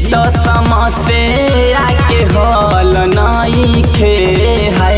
तो समसे आके हल नहीं खे है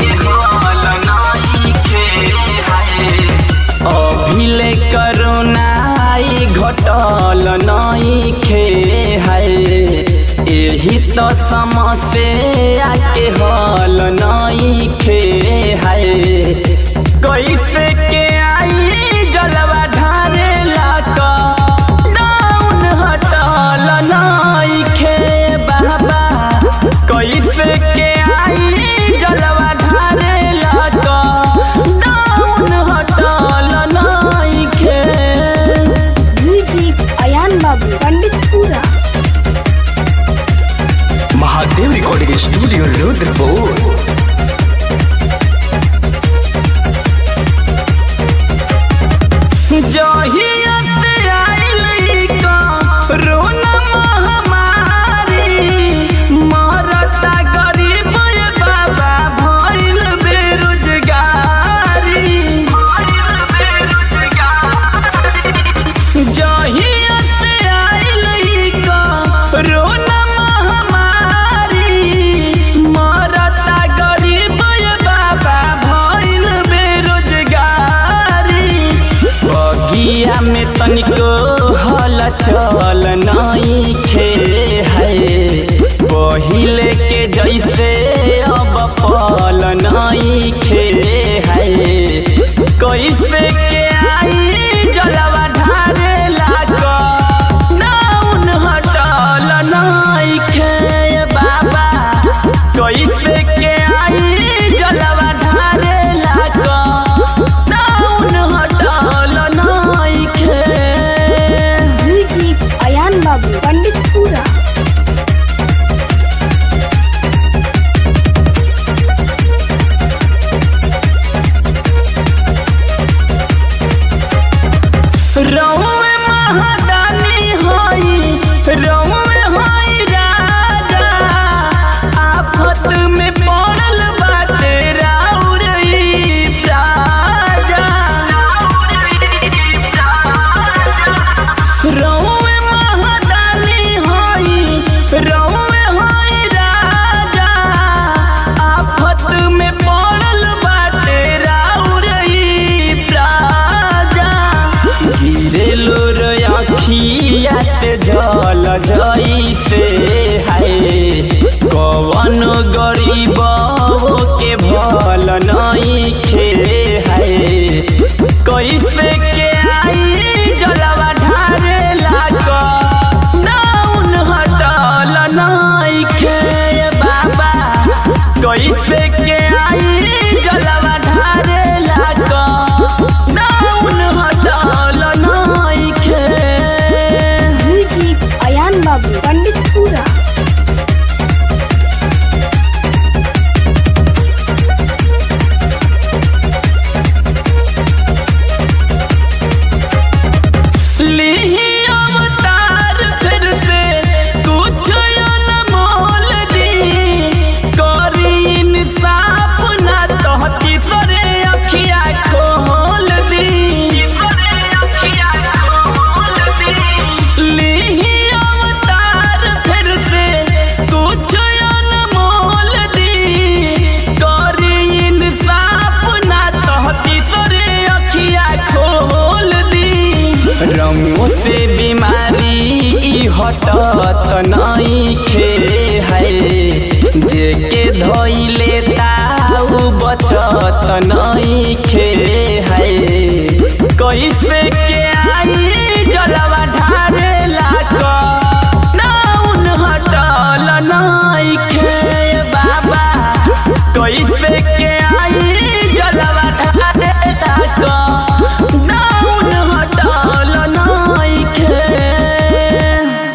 अभिले करुणा घटल नहीं खे है यही तो समसे आके हल नहीं खे है कैसे के आई जलवा ढारे लाका डाउन हटल नहीं खे बाबा कैसे के आई जलवा ढारे लाका डाउन हटल नहीं खे। Music Ayan Babu Panditpura. Mahadev recording studio Rudrapur. जहिया से आइल कोरोना महामारी मरता गरीब बाबा भइल बेरोजगारी जहिया से आइल कोरोना महामारी मरता गरीब बाबा भइल बेरोजगारी बगिया में तनिको हल चल नहीं खे है पहिले के जैसे अब पल नहीं खे है कैसे के आई जलवा ढारे लागा डाउन हटल नहीं खे बाबा कैसे के आई जलवा ढारे लागा डाउन हटल नहीं खे। म्यूजिक अयान बाबू पंडितपुरा। रउए महादानी होई रउए होई राजा आफत में पड़ल बाटे राउर ई प्राजा रउए महादानी होई रउए होई राजा आफत में पड़ल बाटे राउर ई प्राजा गिरे लोर अखिया से जल जैसे है कवन गरीब के भल नहीं खे है कैसे के आई जलवा ढारे लागा डाउन हटल नहीं खे बाबा कैसे के आई जलवा ढारे लागा डाउन हटल नहीं खे। म्यूजिक अयान बाबू पंडितपुरा। लीही अवतार फिर से कुछ अनमोल दी करी इंसाफ ना तहती सरे अखिया खोल दी लीही अवतार फिर से कुछ अनमोल दी करी इंसाफ ना तहती सरे अखिया खोल दी रमो से बीमारी हटत नहीं खे है जेके धइले ताऊ बचत नहीं खे है कैसे के आई